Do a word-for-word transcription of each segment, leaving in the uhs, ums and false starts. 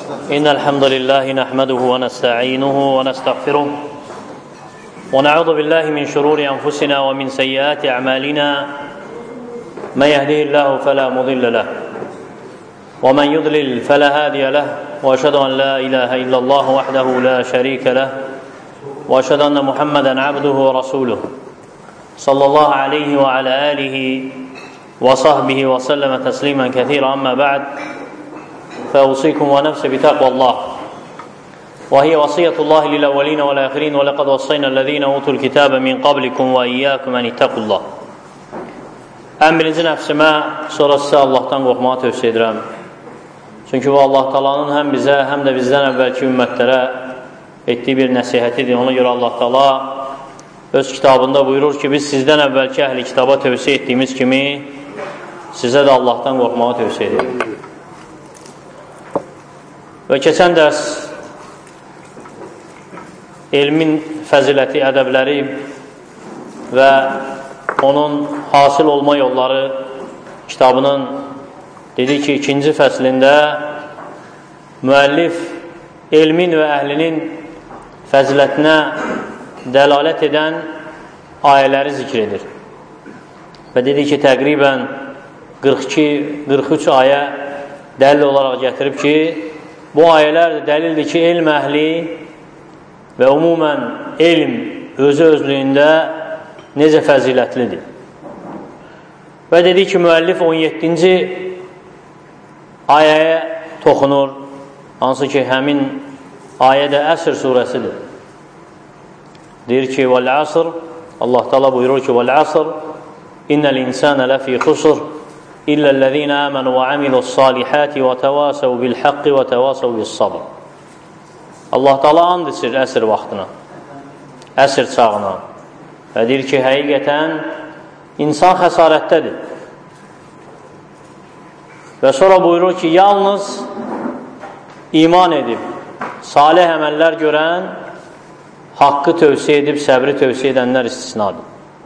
إن الحمد لله نحمده ونستعينه ونستغفره ونعوذ بالله من شرور أنفسنا ومن سيئات أعمالنا من يهده الله فلا مضل له ومن يضلل فلا هادي له وأشهد أن لا إله إلا الله وحده لا شريك له وأشهد أن محمدا عبده ورسوله صلى الله عليه وعلى آله وصحبه وسلم تسليما كثيرا. أما بعد فأوصيكم ونفسي بتقوى الله وهي وصية الله للأولين والآخرين ولقد وصينا الذين أوتوا الكتاب من قبلكم وإياكم أن اتقوا الله. Ən birinci nəfsimə, sonra sizə Allahdan qorxmağı tövsiyə edirəm. Çünki bu Allah Taala'nın həm bizə, həm də bizdən əvvəlki ümmətlərə etdiyi bir nəsihətidir. Ona görə Allah Taala öz kitabında buyurur ki, biz sizdən əvvəlki əhli kitaba tövsiyə etdiyimiz kimi sizə də Allahdan qorxmağı tövsiyə edirik. Və keçən dərs elmin fəziləti, ədəbləri və onun hasil olma yolları kitabının dedi ki, ikinci fəslində müəllif elmin və əhlinin fəzilətinə dəlalət edən ayələri zikr edir. Və dedi ki, təqribən qırx iki qırx üç ayə dəlil olaraq gətirib ki, bu ayələr də dəlildir ki, elm əhli və umumən elm özü özlüyündə necə fəzilətlidir. Və dedi ki, müəllif on yeddinci ayəyə toxunur, hansı ki, həmin ayə də Əsr surəsidir. Deyir ki, vəl-əsr, Allah Taala buyurur ki, vəl-əsr, innəl insənə ləfī xusr, illəl-ləzīnə əmənu və əmilus-salihəti və təvasəv bil-həqqi və təvasəv bil-sabr. Allah Taala and içir əsr vaxtına, əsr çağına və deyir ki, həqiqətən insan xəsarətdədir. Və sonra buyurur ki, yalnız iman edib, salih əməllər görən, haqqı tövsiyə edib, səbri tövsiyə edənlər istisnadır.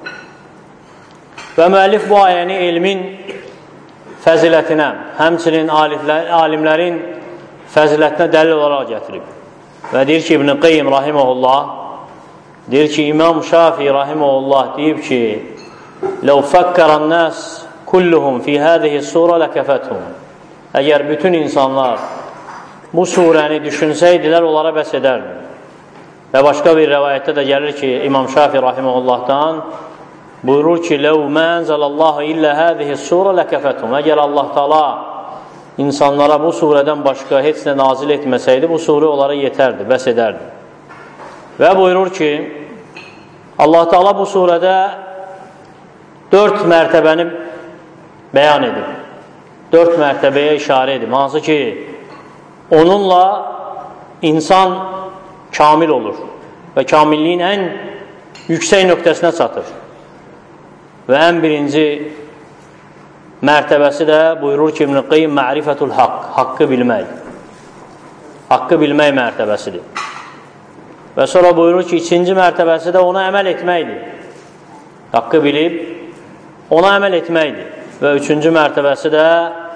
Və müəllif bu ayəni elmin fəzilətinə, həmçinin alimlərin fəzilətinə dəlil olaraq gətirib. Və deyir ki, İbn-i Qeyyim rahiməhullah, deyir ki, İmam Şafii rahiməhullah deyib ki, لَوْ فَكَّرَ النَّاسِ كُلُّهُمْ فِي هَذِهِ السُّورَ لَكَفَتْهُمْ. Əgər bütün insanlar bu surəni düşünsəydilər, onlara bəs edərdi. Və başqa bir rəvayətdə də gəlir ki, İmam Şafii rahiməhullahdan buyurur ki, لَوْ مَا أَنْزَلَ اللّٰهُ إِلَّا هَذِهِ السُّورَ لَكَفَتْهُمْ. Əgər Allah Taala insanlara bu surədən başqa heç nə nazil etməsəydi, bu surə onlara yetərdi, bəs edərdi. Və buyurur ki, Allah Taala bu surədə dörd mərtəbəni bəyan edib. Dörd mərtəbəyə işarə edib. Hansı ki, onunla insan kamil olur və kamilliyin ən yüksək nöqtəsinə çatır. Və ən birinci mərtəbəsi də buyurur ki, İbn-i Qeyyim ma'rifətul haqq, haqqı bilmək. Haqqı bilmək mərtəbəsidir. Və sonra buyurur ki, ikinci mərtəbəsi də ona əməl etməkdir. Haqqı bilib, ona əməl etməkdir. Və üçüncü mərtəbəsi də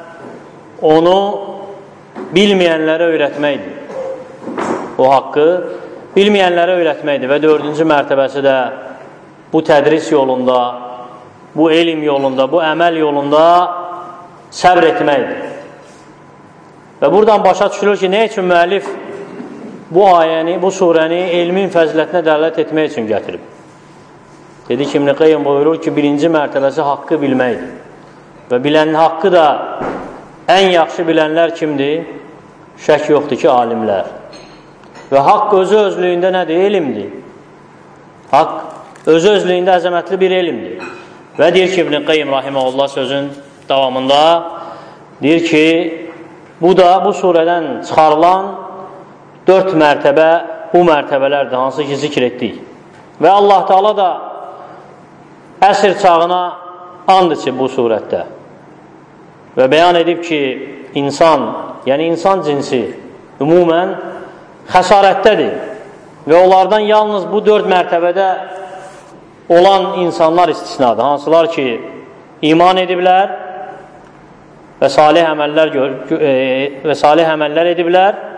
onu bilməyənlərə öyrətməkdir. O haqqı bilməyənlərə öyrətməkdir. Və dördüncü mərtəbəsi də bu tədris yolunda, bu elm yolunda, bu əməl yolunda səbr etməkdir. Və buradan başa düşülür ki, nə üçün müəllif bu ayəni, bu surəni elmin fəzilətinə dəlalət etmək üçün gətirib. Dedi ki, İbn-i Qeyyim buyurur ki, birinci mərtəbəsi haqqı bilməkdir. Və bilən haqqı da ən yaxşı bilənlər kimdir? Şək yoxdur ki, alimlər. Və haqq özü özlüyündə nədir? Elmdir. Haqq özü özlüyündə əzəmətli bir elmdir. Və deyir ki, İbn-i Qeyyim rahiməhullah sözün davamında deyir ki, bu da bu surədən çıxarılan dörd mərtəbə bu mərtəbələrdir, hansı ki, zikr etdik. Və Allah Taala da əsr çağına and içib bu surətdə. Və bəyan edib ki, insan, yəni insan cinsi ümumən xəsarətdədir. Və onlardan yalnız bu dörd mərtəbədə olan insanlar istisnadır. Hansılar ki, iman ediblər və salih əməllər, e, və salih əməllər ediblər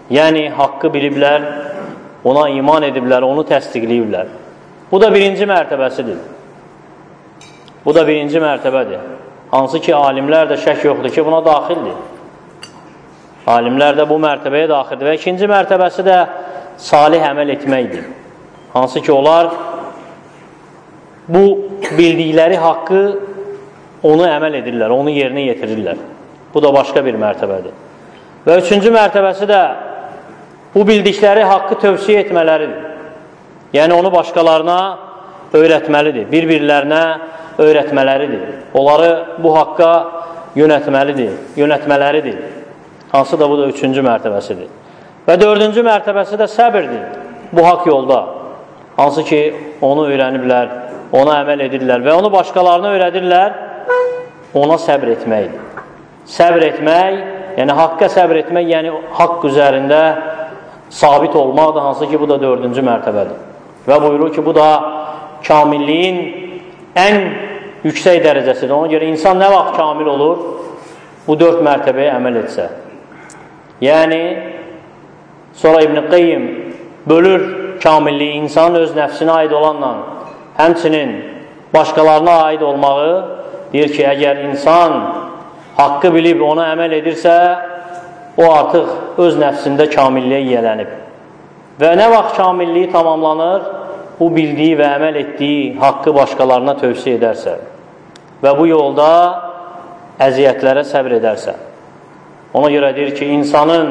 Yəni, haqqı biliblər, ona iman ediblər, onu təsdiqləyiblər. Bu da birinci mərtəbəsidir. Bu da birinci mərtəbədir. Hansı ki, alimlər də şək yoxdur ki, buna daxildir. Alimlər də bu mərtəbəyə daxildir. Və ikinci mərtəbəsi də salih əməl etməkdir. Hansı ki, onlar bu bildikləri haqqı onu əməl edirlər, onu yerinə yetirirlər. Bu da başqa bir mərtəbədir. Və üçüncü mərtəbəsi də bu bildikləri haqqı tövsiyə etmələridir. Yəni, onu başqalarına öyrətməlidir, bir-birlərinə öyrətmələridir. Onları bu haqqa yönətməlidir, yönətmələridir. Hansı da bu da üçüncü mərtəbəsidir. Və dördüncü mərtəbəsi də səbirdir bu haqq yolda. Hansı ki, onu öyrəniblər, ona əməl edirlər və onu başqalarına öyrədirlər, ona səbr etməkdir. Səbr etmək, yəni haqqa səbr etmək, yəni haqq üzərində sabit olmaqdır, hansı ki, bu da dördüncü mərtəbədir. Və buyurur ki, bu da kamilliyin ən yüksək dərəcəsidir. Ona görə insan nə vaxt kamil olur? Bu dörd mərtəbəyə əməl etsə. Yəni, sonra İbn-i Qeyyim bölür kamilliyi insanın öz nəfsinə aid olanla, həmçinin başqalarına aid olmağı, deyir ki, əgər insan haqqı bilib ona əməl edirsə, o artıq öz nəfsində kamilliyə yiyələnib. Və nə vaxt kamilliyi tamamlanır? Bu bildiyi və əməl etdiyi haqqı başqalarına tövsiyə edərsə və bu yolda əziyyətlərə səbr edərsə. Ona görə deyir ki, insanın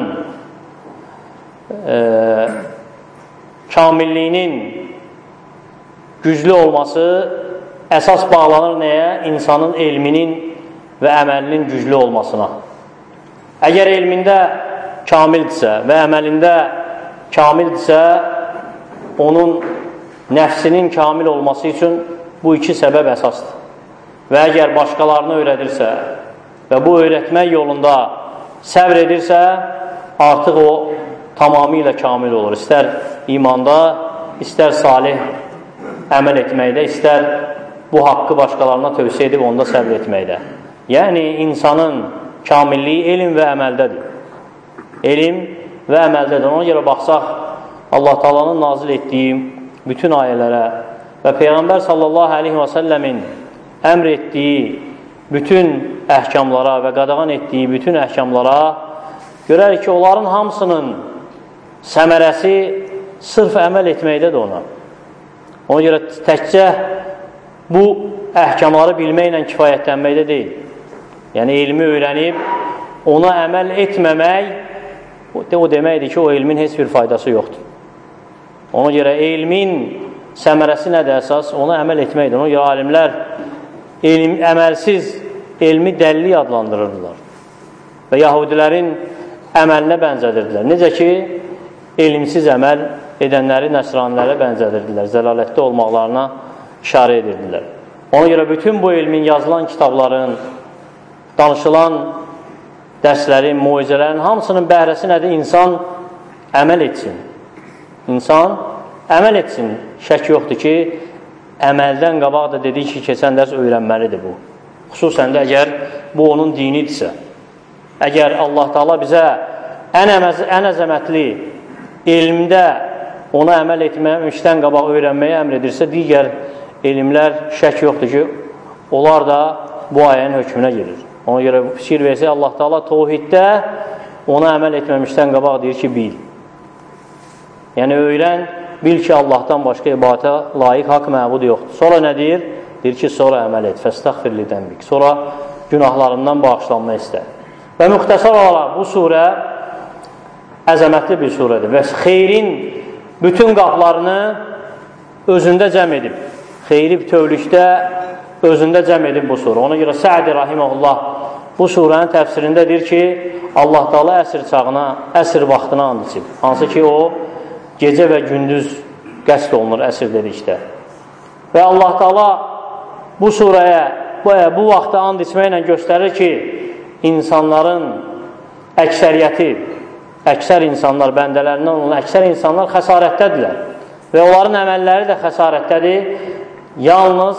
e, kamilliyinin güclü olması əsas bağlanır nəyə? İnsanın elminin və əməlinin güclü olmasına. Əgər elmində kamildirsə və əməlində kamildirsə, onun nəfsinin kamil olması üçün bu iki səbəb əsasdır. Və əgər başqalarını öyrədirsə və bu öyrətmək yolunda səbr edirsə, artıq o tamamilə kamil olur. İstər imanda, istər salih əməl etməkdə, istər bu haqqı başqalarına tövsiyə edib onda səbr etməkdə. Yəni, insanın kamilliyi elm və əməldədir. Elm və əməldədir. Ona görə baxsaq, Allah Taala'nın nazil etdiyi bütün ayələrə və Peyğəmbər sallallahu aleyhi və səlləmin əmr etdiyi bütün əhkamlara və qadağan etdiyi bütün əhkamlara görərik ki, onların hamısının səmərəsi sırf əməl etməkdədir ona. Ona görə təkcə bu əhkamları bilməklə kifayətlənməkdə deyil. Yəni, elmi öyrənib ona əməl etməmək, o deməkdir ki, o elmin heç bir faydası yoxdur. Ona görə elmin səmərəsi nədir əsas? Ona əməl etməkdir. Ona görə alimlər elm, əməlsiz elmi dəlli adlandırırdılar və yahudilərin əməlinə bənzədirdilər. Necə ki, elmsiz əməl edənləri nəsranilərə bənzədirdilər, zəlalətdə olmaqlarına işarə edirdilər. Ona görə bütün bu elmin yazılan kitabların, danışılan dərslərin, muizələrin hamısının bəhrəsi nədir? İnsan əməl etsin. İnsan əməl etsin. Şək yoxdur ki, əməldən qabaq da dedik ki, keçən dərs öyrənməlidir bu. Xüsusən də əgər bu onun dinidirsə. Əgər Allah Taala bizə ən, əməz, ən əzəmətli elmdə ona əməl etməmişdən qabaq öyrənməyə əmr edirsə, digər elmlər şək yoxdur ki, onlar da bu ayənin hökmünə gelir. Ona görə fikir versə, Allah Taala təvhiddə ona əməl etməmişdən qabaq deyir ki, bil. Yəni, öyrən, bil ki, Allahdan başqa ibadətə layiq haqq məbud yoxdur. Sonra nə deyir? Deyir ki, sonra əməl et. Fəstəğfirli dənbik. Sonra günahlarından bağışlanma istə. Və müxtəsar olaraq bu surə əzəmətli bir surədir və xeyrin bütün qaplarını özündə cəm edib. Xeyri bütövlükdə özündə cəm edib bu surə. Ona görə Sə'di rahiməhullah bu surənin təfsirində deyir ki, Allah Taala əsr çağına, əsr vaxtına and içib. Hansı ki, o gecə və gündüz qəsd olunur əsr dedikdə. Və Allah Taala bu surəyə, bu, bu vaxtda and içməklə göstərir ki, insanların əksəriyyəti, əksər insanlar, bəndələrindən olan əksər insanlar xəsarətdədirlər. Və onların əməlləri də xəsarətdədir. Yalnız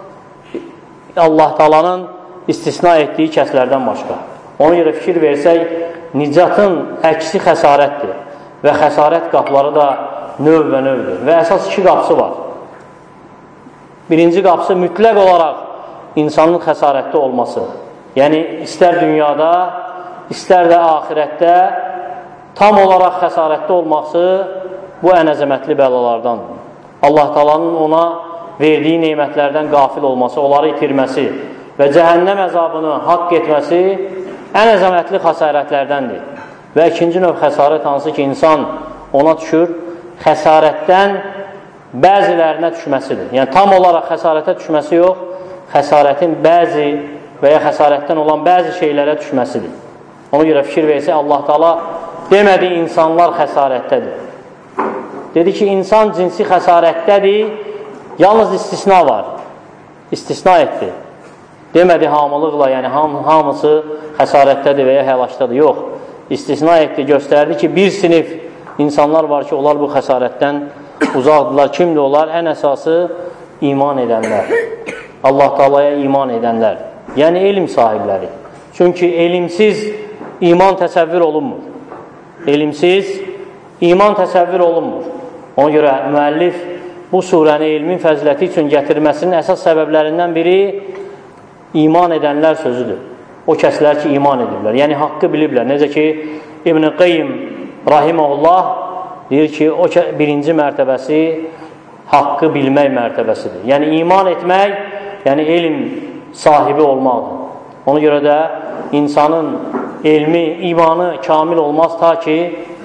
Allah Taalanın istisna etdiyi kəslərdən başqa. Ona görə fikir versək, nicatın əksi xəsarətdir. və xəsarət qapıları da növ və növdür. Və əsas iki qapısı var. Birinci qapısı mütləq olaraq insanın xəsarətdə olması. Yəni, istər dünyada, istər də axirətdə tam olaraq xəsarətdə olması bu ən əzəmətli bəlalardandır. Allah Taala'nın ona verdiyi nemətlərdən qafil olması, onları itirməsi və cəhənnəm əzabını haqq etməsi ən əzəmətli xəsarətlərdəndir. Və ikinci növ xəsarət hansı ki, insan ona düşür, xəsarətdən bəzilərinə düşməsidir. Yəni, tam olaraq xəsarətə düşməsi yox, xəsarətin bəzi və ya xəsarətdən olan bəzi şeylərə düşməsidir. Ona görə fikir versə, Allah Taala demədi, insanlar xəsarətdədir. Dedi ki, insan cinsi xəsarətdədir, yalnız istisna var. İstisna etdi. Demədi hamılıqla, yəni ham, hamısı xəsarətdədir və ya həlakdadır. Yox, istisna etdi, göstərdi ki, bir sinif insanlar var ki, onlar bu xəsarətdən uzaqdırlar. Kimdir onlar? Ən əsası iman edənlər. Allah Taala'ya iman edənlər. Yəni, elm sahibləri. Çünki elmsiz iman təsəvvür olunmur. Elmsiz iman təsəvvür olunmur. Ona görə müəllif bu surəni elmin fəziləti üçün gətirməsinin əsas səbəblərindən biri iman edənlər sözüdür. O kəslər ki, iman edirlər. Yəni, haqqı biliblər. Necə ki, İbn-i Qeym Rahiməhullah deyir ki, o birinci mərtəbəsi haqqı bilmək mərtəbəsidir. Yəni, iman etmək, yəni elm sahibi olmaqdır. Ona görə də insanın elmi, imanı kamil olmaz ta ki,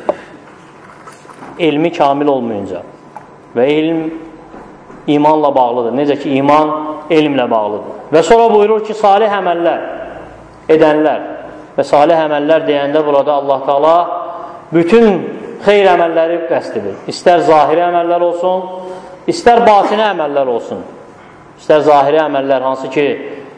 elmi kamil olmayınca. Və elm imanla bağlıdır. Necə ki, iman elmlə bağlıdır. Və sonra buyurur ki, salih əməllər edənlər və salih əməllər deyəndə burada Allah Taala bütün xeyr əməlləri qəsd edir. İstər zahiri əməllər olsun, istər batini əməllər olsun. İstər zahiri əməllər, hansı ki,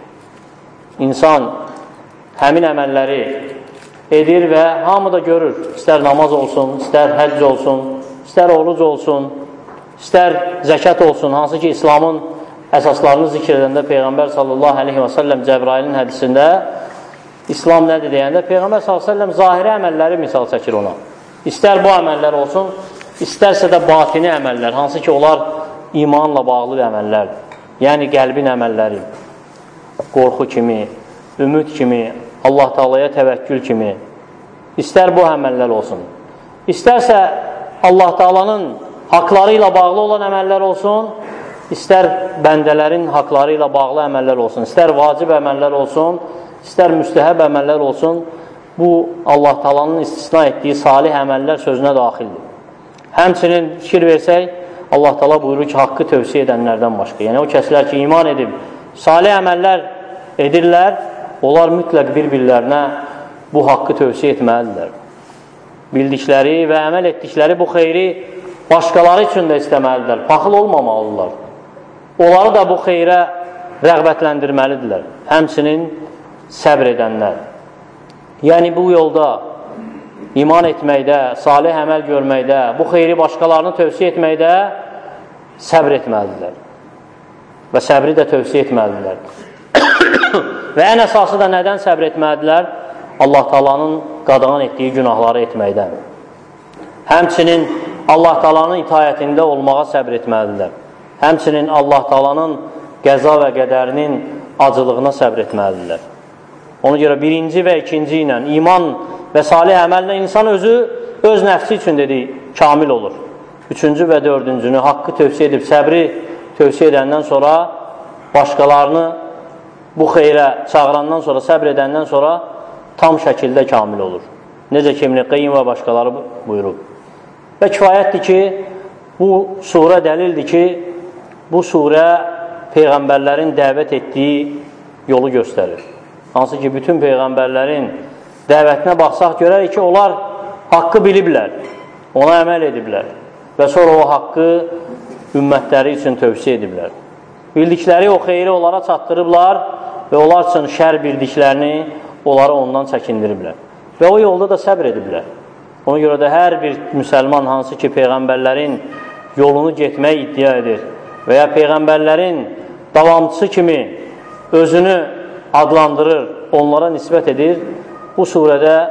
insan həmin əməlləri edir və hamı da görür. İstər namaz olsun, istər həcc olsun, istər oruc olsun, istər zəkat olsun, hansı ki, İslamın əsaslarını zikr edəndə Peyğəmbər sallallahu aleyhi və səlləm Cəbrailin hədisində İslam nədir deyəndə Peyğəmbər sallallahu aleyhi və səlləm zahiri əməlləri misal çəkir ona. İstər bu əməllər olsun, istərsə də batini əməllər, hansı ki, onlar imanla bağlı əməllərdir. Yəni, qəlbin əməlləri, qorxu kimi, ümid kimi, Allah Taala'ya təvəkkül kimi, istər bu əməllər olsun. İstərsə Allah Taala'nın haqları ilə bağlı olan əməllər olsun, istər bəndələrin haqları ilə bağlı əməllər olsun, istər vacib əməllər olsun, istər müstəhəb əməllər olsun, bu Allah Taala'nın istisna etdiyi salih əməllər sözünə daxildir. Həmçinin fikir versək, Allah Taala buyurur ki, haqqı tövsiyə edənlərdən başqa. Yəni, o kəslər ki, iman edib, salih əməllər edirlər, onlar mütləq bir-birlərinə bu haqqı tövsiyə etməlidirlər. Bildikləri və əməl etdikləri bu xeyri başqaları üçün də istəməlidirlər, paxıl olmamalıdırlar. Onları da bu xeyrə rəğbətləndirməlidirlər. Həmçinin səbr edənlər. Yəni, bu yolda iman etməkdə, salih əməl görməkdə, bu xeyri başqalarını tövsiyə etməkdə səbr etməlidirlər. Və səbri də tövsiyə etməlidirlər. Və ən əsası da nədən səbr etməlidirlər? Allah Taala'nın qadağan etdiyi günahları etməkdən. Həmçinin Allah Taala'nın itayətində olmağa səbr etməlidirlər. Həmçinin Allah Taala'nın qəza və qədərinin acılığına səbr etməlidirlər. Ona görə birinci və ikinci ilə iman və salih əməllə insan özü öz nəfsi üçün dedi, kamil olur. Üçüncü və dördüncünü haqqı tövsiyə edib, səbri tövsiyə edəndən sonra başqalarını bu xeyrə çağırandan sonra, səbr edəndən sonra tam şəkildə kamil olur. Necə ki, İbn-i Qeym və başqaları buyurub. Və kifayətdir ki, bu surə dəlildir ki, bu surə Peyğəmbərlərin dəvət etdiyi yolu göstərir. Hansı ki, bütün Peyğəmbərlərin dəvətinə baxsaq görərik ki, onlar haqqı biliblər, ona əməl ediblər və sonra o haqqı ümmətləri üçün tövsiyə ediblər. Bildikləri o xeyri onlara çatdırıblar və onlar üçün şər bildiklərini onları ondan çəkindiriblər. Və o yolda da səbr ediblər. Ona görə də hər bir müsəlman hansı ki, Peyğəmbərlərin yolunu getmək iddia edir və ya Peyğəmbərlərin davamçısı kimi özünü adlandırır, onlara nisbət edir, bu surədə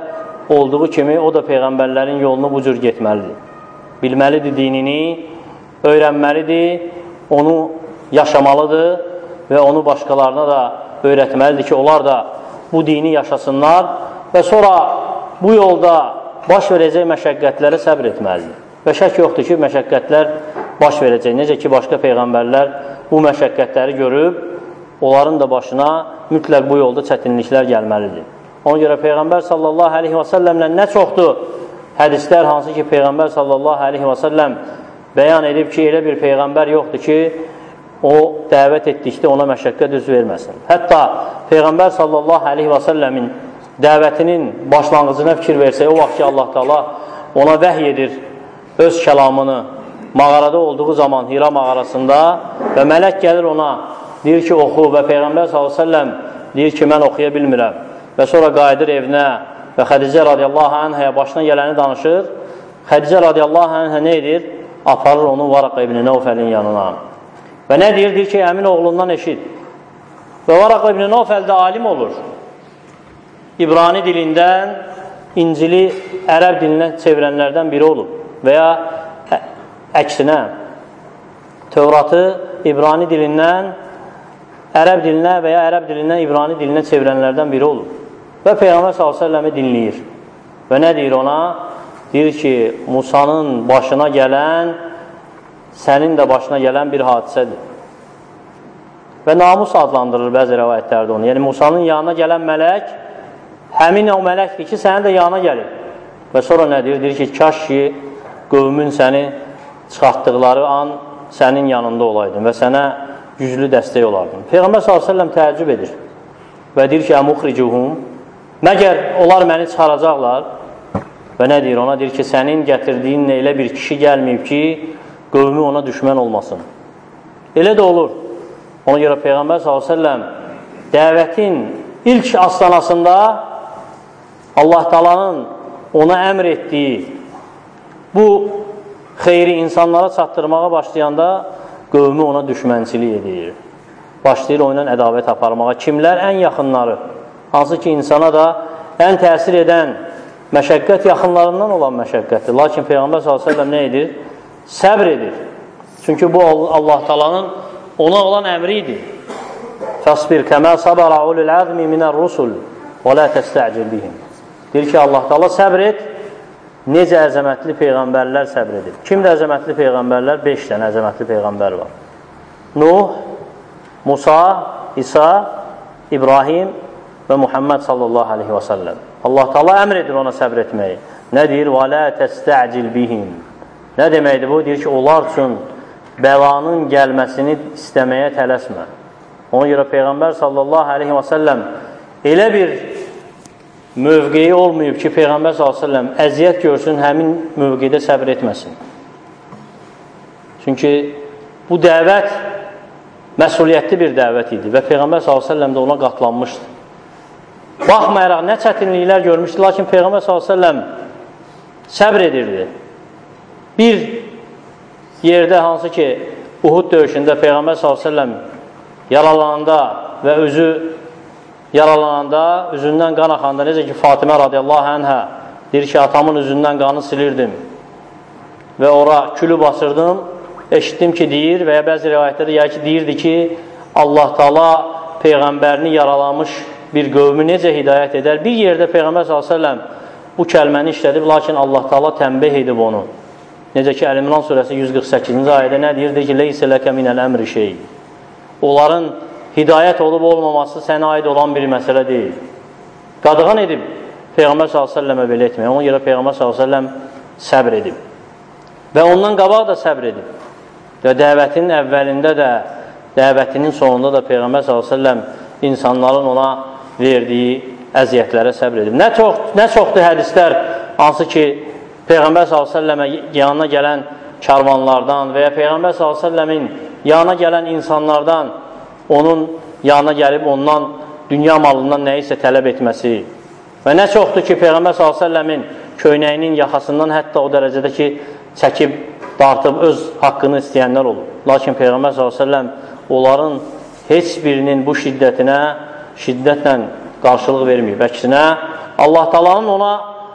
olduğu kimi o da peyğəmbərlərin yolunu bu cür getməlidir. Bilməlidir dinini, öyrənməlidir, onu yaşamalıdır və onu başqalarına da öyrətməlidir ki, onlar da bu dini yaşasınlar və sonra bu yolda baş verəcək məşəqqətlərə səbr etməlidir. Və şək yoxdur ki, məşəqqətlər baş verəcək. Necə ki, başqa peyğəmbərlər bu məşəqqətləri görüb, onların da başına mütləq bu yolda çətinliklər gəlməlidir. Ona görə Peyğəmbər sallallahu aleyhi və səlləmlə nə çoxdur hədislər, hansı ki, Peyğəmbər sallallahu aleyhi və səlləm bəyan edib ki, elə bir Peyğəmbər yoxdur ki, o dəvət etdikdə ona məşəqqət üz verməsin. Hətta Peyğəmbər sallallahu aleyhi və səlləmin dəvətinin başlanğıcına fikir versək, o vaxt ki, Allah Taala ona vəhy edir öz kəlamını mağarada olduğu zaman Hira mağarasında və mələk gəlir ona, deyir ki, oxu və Peyğəmbər sallallahu aleyhi və səlləm deyir ki, mən oxuya bilmirəm və sonra qayıdır evinə və Xədicə radiyallahu anhaya başına gələni danışır. Xədicə radiyallahu anhə nə edir? Aparır onu Varaq ibn Nəufəlin yanına. Və nə deyir? Deyir ki, əmin oğlundan eşit. Və Varaq ibn Nəufəl də alim olur. İbrani dilindən İncili ərəb dilinə çevirənlərdən biri olub. Və ya əksinə, Tövratı İbrani dilindən ərəb dilinə və ya ərəb dilindən İbrani dilinə çevirənlərdən biri olur. Və Peyğəmbər sallallahu əleyhi və səlləmi dinləyir. Və nə deyir ona? Deyir ki, Musanın başına gələn, sənin də başına gələn bir hadisədir. Və namus adlandırır bəzi rəvayətlərdə onu. Yəni, Musanın yanına gələn mələk, həmin o mələkdir ki, sənin də yanına gəlir. Və sonra nə deyir? Deyir ki, kaş ki, qövmün səni çıxartdıqları an sənin yanında olaydın və sənə güclü dəstək olardın. Peyğəmbər sallallahu əleyhi və səlləm təəccüb edir və deyir ki, əmuxricuhum, məgər onlar məni çıxaracaqlar? Və nə deyir ona? Deyir ki, sənin gətirdiyinlə elə bir kişi gəlməyib ki, qövmü ona düşmən olmasın. Elə də olur. Ona görə Peyğəmbər sallallahu əleyhi və səlləm dəvətin ilk astanasında Allah Taala'nın ona əmr etdiyi bu xeyri insanlara çatdırmağa başlayanda qövmü ona düşmənçilik edir. Başlayır o ilə ədavət aparmağa. Kimlər? Ən yaxınları. Hansı ki, insana da ən təsir edən məşəqqət yaxınlarından olan məşəqqətdir. Lakin Peyğəmbər sallallahu əleyhi və səlləm nə edir? Səbr edir. Çünki bu Allah Taala'nın ona olan əmridir. Fəsbir kəmə sabara ulul əzmi minər-rusul və la təstəcil bihim. Deyir ki, Allah Taala səbr et. Necə əzəmətli peyğəmbərlər səbr edir. Kimdə əzəmətli peyğəmbərlər? Beş dənə əzəmətli peyğəmbər var. Nuh, Musa, İsa, İbrahim və Muhammed sallallahu aleyhi və səlləm. Allah Taala əmr edir ona səbr etməyi. Nə deyir? Və la təstəcil bihim. Nə deməkdir bu? Deyir ki, onlar üçün bəlanın gəlməsini istəməyə tələsmə. Ona görə Peyğəmbər sallallahu aleyhi və səlləm elə bir mövqeyi olmayıb ki, Peyğəmbər sallallahu əleyhi və səlləm əziyyət görsün, həmin mövqedə səbr etməsin. Çünki bu dəvət məsuliyyətli bir dəvət idi və Peyğəmbər sallallahu əleyhi və səlləm də ona qatlanmışdı. Baxmayaraq nə çətinliklər görmüşdü, lakin Peyğəmbər sallallahu əleyhi və səlləm səbr edirdi. Bir yerdə hansı ki, Uhud döyüşündə Peyğəmbər sallallahu əleyhi və səlləm yaralananda və özü yaralananda, üzündən qan axanda, necə ki, Fatimə radiyallahu anhə deyir ki, atamın üzündən qanı silirdim və ora külü basırdım, eşitdim ki, deyir və ya bəzi rivayətlərdə yəni ki, deyirdi ki, Allah Taala Peyğəmbərini yaralamış bir qövmü necə hidayət edər? Bir yerdə Peyğəmbər sallallahu əleyhi və səlləm bu kəlməni işlədib, lakin Allah Taala tənbih edib onu. Necə ki, Əl-İmran surəsi yüz qırx səkkizinci ayədə nə deyir? Deyir ki, leysə ləkə minəl əmri şey. Onların hidayət olub olmaması sənə aid olan bir məsələ deyil. Qadağan edib Peyğəmbər sallallahu əleyhi və səlləmə belə etmək. Ona görə Peyğəmbər sallallahu əleyhi və səlləm səbr edib. Və ondan qabaq da səbr edib. Və dəvətinin əvvəlində də, dəvətinin sonunda da Peyğəmbər sallallahu əleyhi və səlləm insanların ona verdiyi əziyyətlərə səbr edib. Nə, çox, nə çoxdur hədislər, hansı ki, Peyğəmbər sallallahu əleyhi və səlləmə yanına gələn karvanlardan və ya Peyğəmbər sallallahu əleyhi və səlləmin yanına gələn insanlardan onun yanına gəlib ondan dünya malından nəyisə tələb etməsi və nə çoxdur ki, Peyğəmbər sallallahu əleyhi və səlləmin köynəyinin yaxasından hətta o dərəcədə ki, çəkib, dartıb öz haqqını istəyənlər olur. Lakin Peyğəmbər sallallahu əleyhi və səlləm onların heç birinin bu şiddətinə, şiddətlə qarşılıq verməyib. Əksinə, Allah Taala'nın ona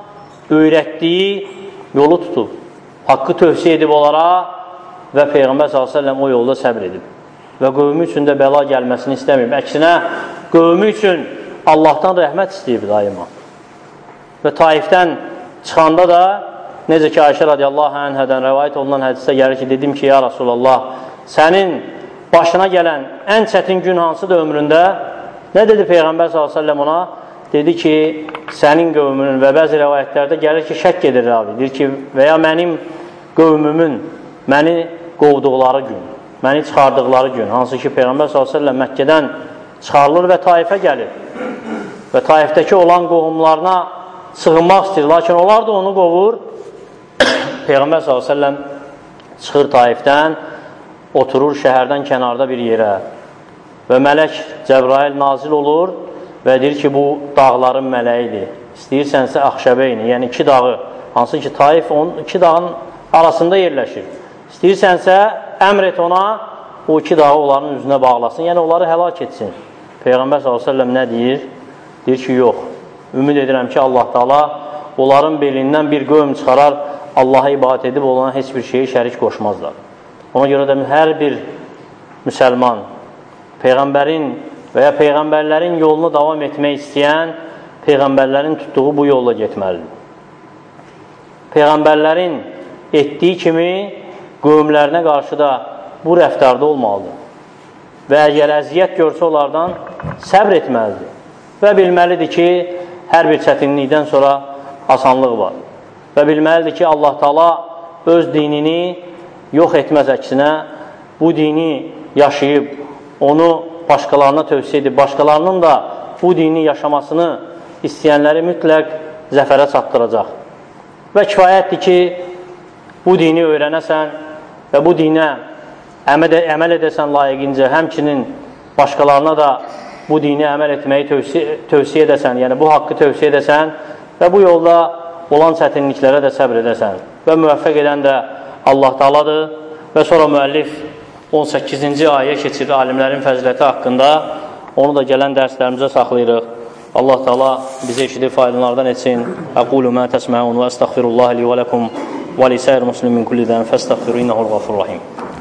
öyrətdiyi yolu tutub, haqqı tövsiyə edib onlara və Peyğəmbər sallallahu əleyhi və səlləm o yolda səbr edib və qövmü üçün də bəla gəlməsini istəməyib. Əksinə, qövmü üçün Allahdan rəhmət istəyib daima. Və Taifdən çıxanda da, necə ki, Ayşə radiyallahu anhədən rəvayət olunan hədisdə gəlir ki, dedim ki, ya Rasulallah, sənin başına gələn ən çətin gün hansıdır ömründə? Nə dedi Peyğəmbər sallallahu əleyhi və səlləm ona? Dedi ki, sənin qövmünün və bəzi rəvayətlərdə gəlir ki, şək edir abi. Deyir ki, və ya mənim qövmümün məni qovduqları gün, məni çıxardıqları gün, hansı ki, Peyğəmbər sallallahu əleyhi və səlləm Məkkədən çıxarılır və Taifə gəlir. Və Taifdəki olan qohumlarına sığınmaq istəyir, lakin onlar da onu qovur. Peyğəmbər sallallahu əleyhi və səlləm çıxır Taifdən, oturur şəhərdən kənarda bir yerə və mələk Cəbrail nazil olur və deyir ki, bu dağların mələyidir. İstəyirsənsə Axşəbeyni, yəni iki dağı, hansı ki, Taif onun iki dağın arasında yerləşir. İstəyirsənsə əmr et ona, o iki dağı onların üzünə bağlasın, yəni onları həlak etsin. Peyğəmbər sallallahu əleyhi və səlləm nə deyir? Deyir ki, yox. Ümid edirəm ki, Allah Taala onların belindən bir qövm çıxarar, Allaha ibadət edib olana heç bir şeyi şərik qoşmazlar. Ona görə də hər bir müsəlman Peyğəmbərin və ya Peyğəmbərlərin yolunu davam etmək istəyən Peyğəmbərlərin tutduğu bu yolla getməlidir. Peyğəmbərlərin etdiyi kimi qövmlərinə qarşı da bu rəftarda olmalıdır. Və əgər əziyyət görsə onlardan səbr etməlidir. Və bilməlidir ki, hər bir çətinlikdən sonra asanlıq var. Və bilməlidir ki, Allah Taala öz dinini yox etməz, əksinə bu dini yaşayıb, onu başqalarına tövsiyə edib, başqalarının da bu dini yaşamasını istəyənləri mütləq zəfərə çatdıracaq. Və kifayətdir ki, bu dini öyrənəsən və bu dinə əməl edəsən layiqincə, həmçinin başqalarına da bu dini əməl etməyi tövsiyə, tövsiyə edəsən, yəni bu haqqı tövsiyə edəsən və bu yolda olan çətinliklərə də səbr edəsən və müvəffəq edən də Allah Taaladır. Və sonra müəllif on səkkizinci ayə keçir alimlərin fəziləti haqqında. Onu da gələn dərslərimizə saxlayırıq. Allah Taala bizə eşidib faydalardan etsin. Aqulu ma təsməun və əstəğfirullah li və ləkum və lisəir muslimin kulli zəm fəstəğfiru innəhul ğafurur rahim.